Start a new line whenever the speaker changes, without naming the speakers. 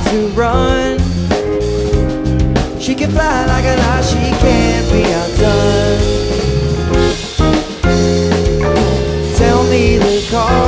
to run. She can fly like a light, she can't be outdone. Tell me the cause.